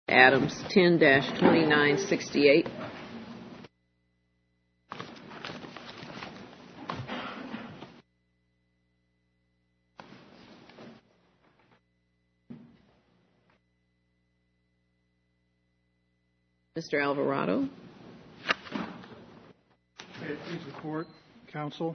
Adams, 10-2968. Mr. Alvarado. May it please the court, counsel.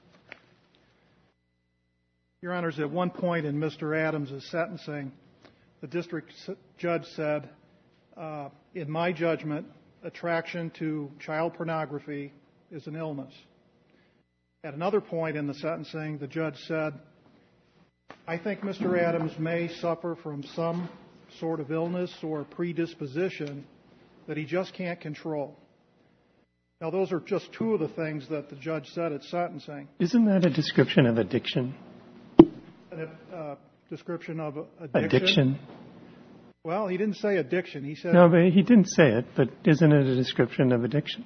Your Honors, at one point in Mr. Adams' sentencing, the district judge said, in my judgment, attraction to child pornography is an illness. At another point in the sentencing, the judge said, I think Mr. Adams may suffer from some sort of illness or predisposition that he just can't control. Now, those are just two of the things that the judge said at sentencing. Isn't that a description of addiction? A description of addiction? Addiction? Well, he didn't say addiction. He said... No, but he didn't say it, but isn't it a description of addiction?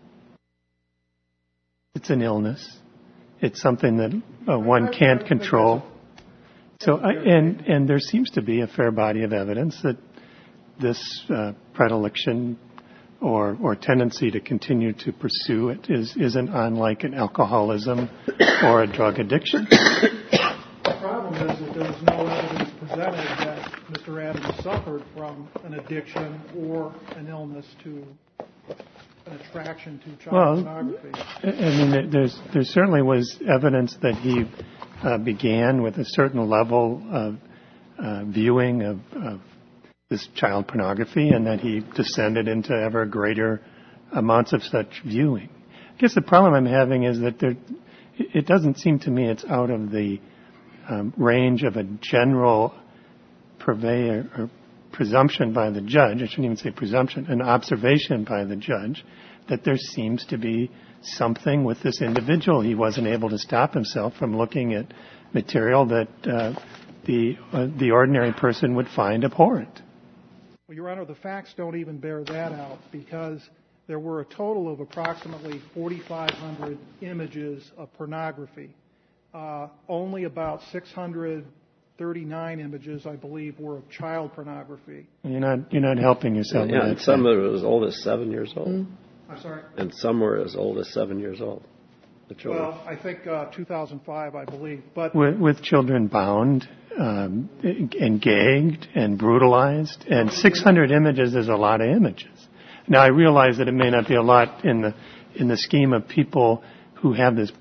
It's an illness. It's something that one can't control. So, and there seems to be a fair body of evidence that this predilection or tendency to continue to pursue it isn't unlike an alcoholism or a drug addiction. The problem is that there was no evidence presented that Mr. Adams suffered from an addiction or an illness to an attraction to child pornography. I mean, there certainly was evidence that he began with a certain level of viewing of this child pornography, and that he descended into ever greater amounts of such viewing. I guess the problem I'm having is that it doesn't seem to me it's out of the range of a general purveyor or presumption by the judge, I shouldn't even say presumption, an observation by the judge, that there seems to be something with this individual. He wasn't able to stop himself from looking at material that the ordinary person would find abhorrent. Well, Your Honor, the facts don't even bear that out, because there were a total of approximately 4,500 images of pornography. Only about 639 images, I believe, were of child pornography. You're not helping yourself. Yeah, and some of it was as old as 7 years old. I'm sorry? And some were as old as 7 years old. Well, I think 2005, I believe. But with children bound and gagged and brutalized, and 600 images is a lot of images. Now, I realize that it may not be a lot in the scheme of people who have this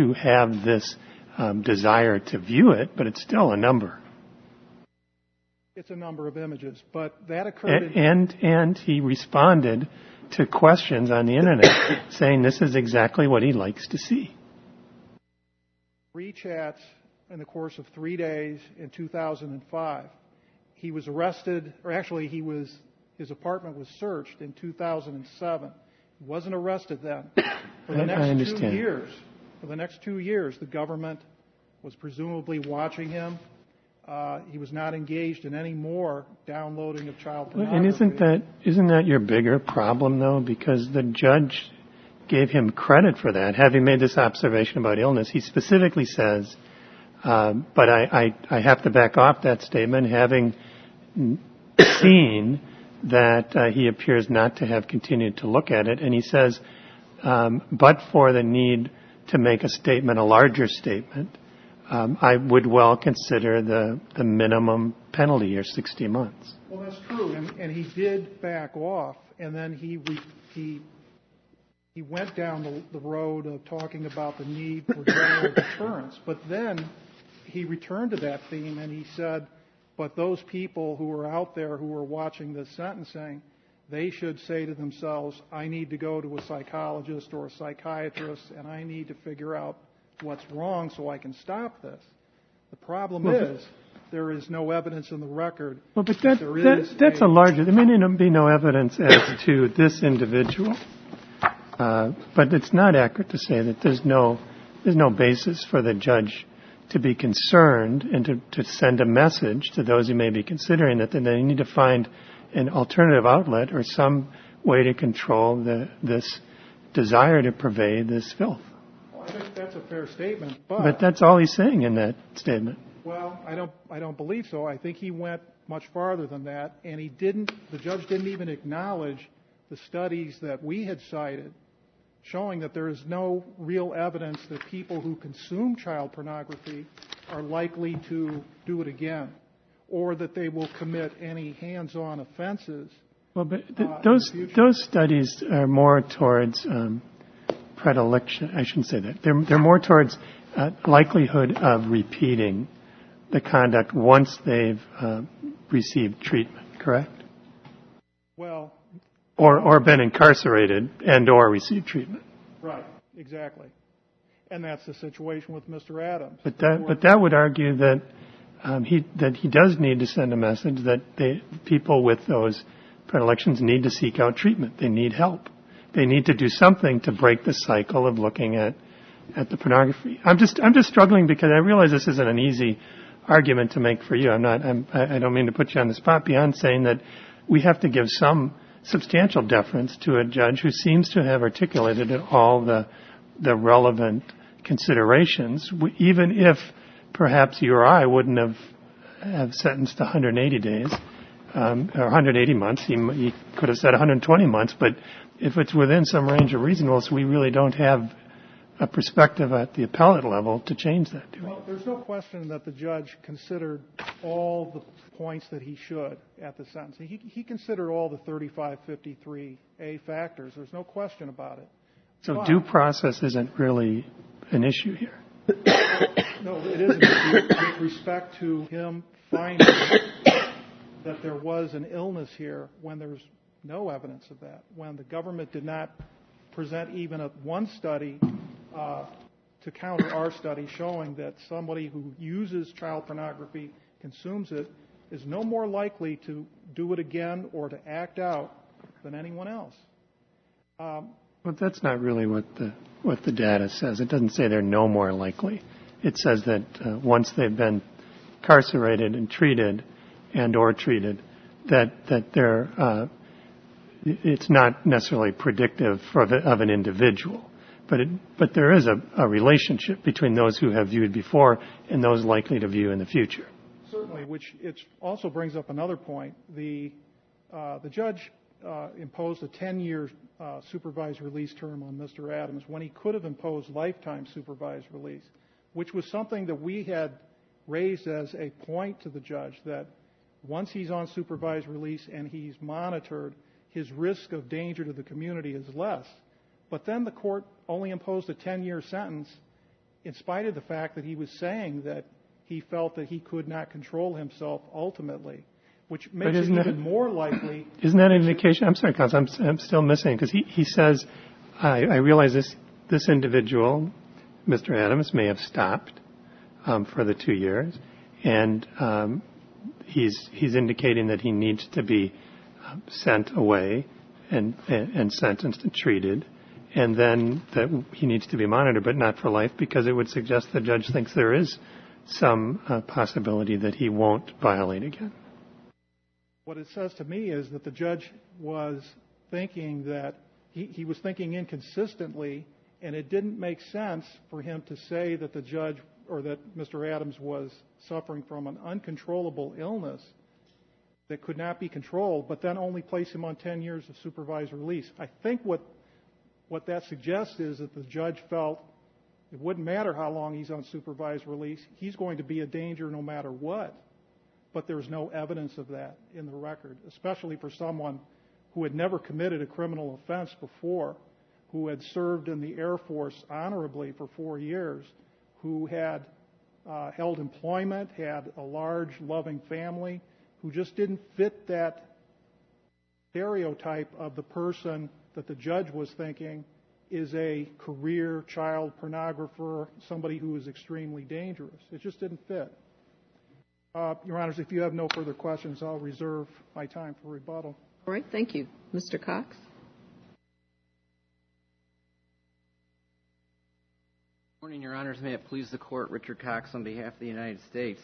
desire to view it, but it's still a number. It's a number of images, but that occurred. And he responded to questions on the internet saying this is exactly what he likes to see. 3 chats in the course of 3 days in 2005. He was arrested, or actually his apartment was searched in 2007. He wasn't arrested then. For the next 2 years, the government was presumably watching him. He was not engaged in any more downloading of child pornography. And isn't that your bigger problem, though? Because the judge gave him credit for that. Having made this observation about illness, he specifically says, but I have to back off that statement, having seen that he appears not to have continued to look at it. And he says, but for the need to make a statement, a larger statement, I would well consider the minimum penalty here, 60 months. Well, that's true, and he did back off, and then he went down the road of talking about the need for general deterrence. But then he returned to that theme, and he said, but those people who are out there who are watching this sentencing, they should say to themselves, I need to go to a psychologist or a psychiatrist, and I need to figure out what's wrong so I can stop this. The problem is there is no evidence in the record. Well, but that's a larger. There may be no evidence as to this individual, but it's not accurate to say that there's no basis for the judge to be concerned and to send a message to those who may be considering that they need to find an alternative outlet or some way to control this desire to pervade this filth. I think that's a fair statement, but that's all he's saying in that statement. Well, I don't believe so. I think he went much farther than that, and the judge didn't even acknowledge the studies that we had cited showing that there is no real evidence that people who consume child pornography are likely to do it again, or that they will commit any hands-on offenses. Well, but those studies are more towards predilection. I shouldn't say that. They're more towards likelihood of repeating the conduct once they've received treatment. Correct? Well, or been incarcerated and or received treatment. Right. Exactly. And that's the situation with Mr. Adams. But that would argue that he does need to send a message that people with those predilections need to seek out treatment. They need help. They need to do something to break the cycle of looking at the pornography. I'm just struggling because I realize this isn't an easy argument to make for you. I don't mean to put you on the spot beyond saying that we have to give some substantial deference to a judge who seems to have articulated all the relevant considerations, even if perhaps you or I wouldn't have sentenced 180 days or 180 months. He could have said 120 months, but if it's within some range of reasonableness, we really don't have a perspective at the appellate level to change that, do we? Well, there's no question that the judge considered all the points that he should at the sentence. He considered all the 3553A factors. There's no question about it. So due process isn't really an issue here. No, it isn't. With respect to him finding that there was an illness here when there's no evidence of that, when the government did not present even one study to counter our study showing that somebody who uses child pornography, consumes it, is no more likely to do it again or to act out than anyone else. But that's not really what the data says. It doesn't say they're no more likely. It says that once they've been incarcerated and treated and or treated, that they're it's not necessarily predictive of an individual. But there is a relationship between those who have viewed before and those likely to view in the future. Certainly, which it also brings up another point. The judge imposed a 10-year supervised release term on Mr. Adams when he could have imposed lifetime supervised release, which was something that we had raised as a point to the judge, that once he's on supervised release and he's monitored, his risk of danger to the community is less. But then the court only imposed a 10-year sentence in spite of the fact that he was saying that he felt that he could not control himself ultimately, which makes it even more likely. Isn't that an indication? I'm sorry, counsel, I'm still missing, because he says, I realize this individual, Mr. Adams, may have stopped for the 2 years, and he's indicating that he needs to be sent away and sentenced and treated, and then that he needs to be monitored, but not for life, because it would suggest the judge thinks there is some possibility that he won't violate again. What it says to me is that the judge was thinking that he was thinking inconsistently, and it didn't make sense for him to say that the judge or that Mr. Adams was suffering from an uncontrollable illness that could not be controlled, but then only place him on 10 years of supervised release. I think what that suggests is that the judge felt it wouldn't matter how long he's on supervised release. He's going to be a danger no matter what. But there's no evidence of that in the record, especially for someone who had never committed a criminal offense before, who had served in the Air Force honorably for 4 years, who had held employment, had a large, loving family, who just didn't fit that stereotype of the person that the judge was thinking is a career child pornographer, somebody who is extremely dangerous. It just didn't fit. Your Honors, if you have no further questions, I'll reserve my time for rebuttal. All right, thank you. Mr. Cox? Good morning, Your Honors. May it please the Court, Richard Cox on behalf of the United States.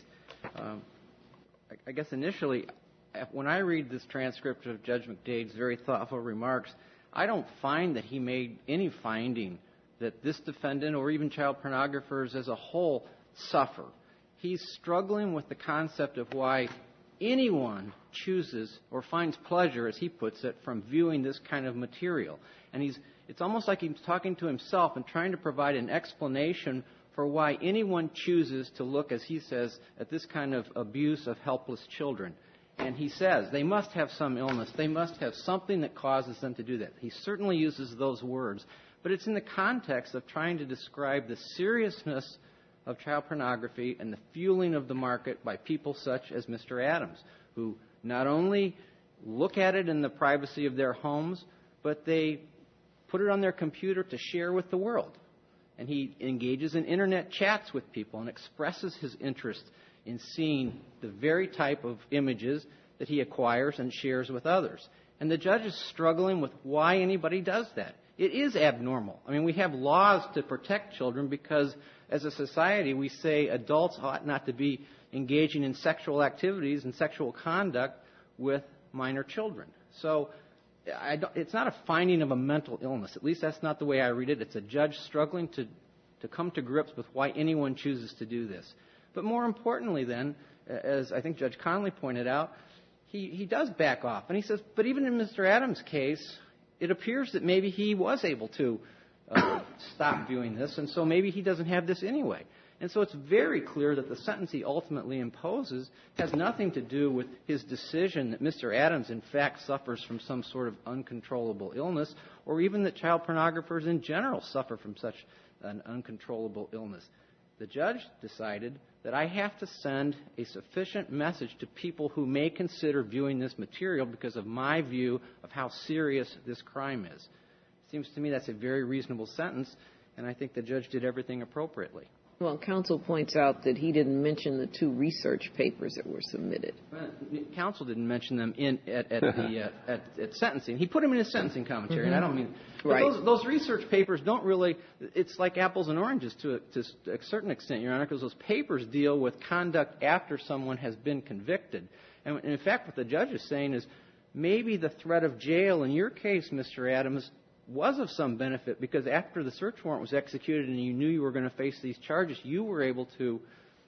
I guess initially, when I read this transcript of Judge McDade's very thoughtful remarks, I don't find that he made any finding that this defendant or even child pornographers as a whole suffer. He's struggling with the concept of why anyone chooses or finds pleasure, as he puts it, from viewing this kind of material. And it's almost like he's talking to himself and trying to provide an explanation for why anyone chooses to look, as he says, at this kind of abuse of helpless children. And he says they must have some illness. They must have something that causes them to do that. He certainly uses those words, but it's in the context of trying to describe the seriousness of child pornography and the fueling of the market by people such as Mr. Adams, who not only look at it in the privacy of their homes, but they put it on their computer to share with the world. And he engages in internet chats with people and expresses his interest in seeing the very type of images that he acquires and shares with others. And the judge is struggling with why anybody does that. It is abnormal. I mean, we have laws to protect children because as a society we say adults ought not to be engaging in sexual activities and sexual conduct with minor children. So it's not a finding of a mental illness. At least that's not the way I read it. It's a judge struggling to come to grips with why anyone chooses to do this. But more importantly then, as I think Judge Connolly pointed out, he does back off. And he says, but even in Mr. Adams' case, it appears that maybe he was able to stop viewing this, and so maybe he doesn't have this anyway. And so it's very clear that the sentence he ultimately imposes has nothing to do with his decision that Mr. Adams in fact suffers from some sort of uncontrollable illness, or even that child pornographers in general suffer from such an uncontrollable illness. The judge decided that I have to send a sufficient message to people who may consider viewing this material because of my view of how serious this crime is. It seems to me that's a very reasonable sentence, and I think the judge did everything appropriately. Well, counsel points out that he didn't mention the 2 research papers that were submitted. Counsel didn't mention them at sentencing. He put them in his sentencing commentary, and I don't mean... Right. Those research papers don't really... It's like apples and oranges to a certain extent, Your Honor, because those papers deal with conduct after someone has been convicted. And in fact, what the judge is saying is maybe the threat of jail in your case, Mr. Adams, was of some benefit because after the search warrant was executed and you knew you were going to face these charges, you were able to,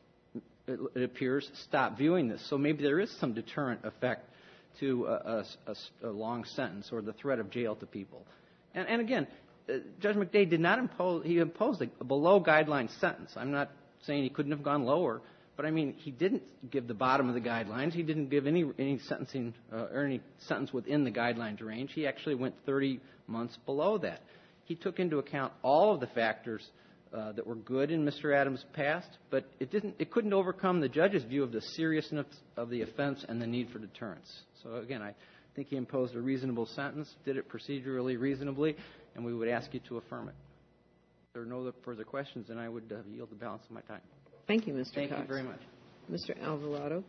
it appears, stop viewing this. So maybe there is some deterrent effect to a long sentence or the threat of jail to people. And again, Judge McDade did not impose, he imposed a below-guideline sentence. I'm not saying he couldn't have gone lower, but I mean, he didn't give the bottom of the guidelines. He didn't give any sentencing or any sentence within the guidelines range. He actually went 30 months below that. He took into account all of the factors that were good in Mr. Adams' past, but it couldn't overcome the judge's view of the seriousness of the offense and the need for deterrence. So again, I think he imposed a reasonable sentence, did it procedurally reasonably, and we would ask you to affirm it. If there are no further questions, then I would yield the balance of my time. Thank you, Mr. Cox. Thank you very much. Mr. Alvarado.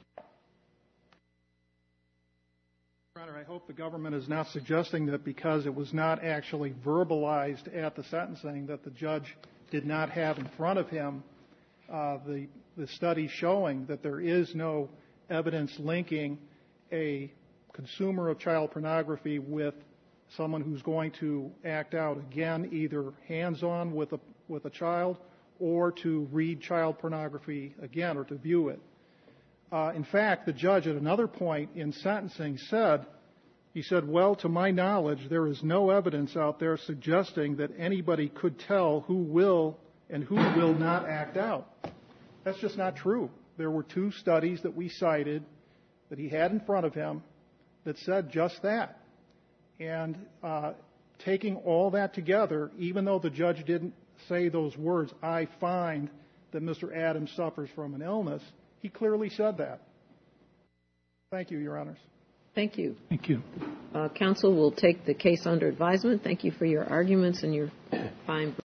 Your Honor, I hope the government is not suggesting that because it was not actually verbalized at the sentencing that the judge did not have in front of him the study showing that there is no evidence linking a consumer of child pornography with someone who's going to act out again, either hands-on with a child or to read child pornography again or to view it. In fact, the judge at another point in sentencing said, well, to my knowledge, there is no evidence out there suggesting that anybody could tell who will and who will not act out. That's just not true. There were 2 studies that we cited that he had in front of him that said just that. And taking all that together, even though the judge didn't say those words, I find that Mr. Adams suffers from an illness, he clearly said that. Thank you, Your Honors. Thank you. Thank you. Counsel will take the case under advisement. Thank you for your arguments and your fine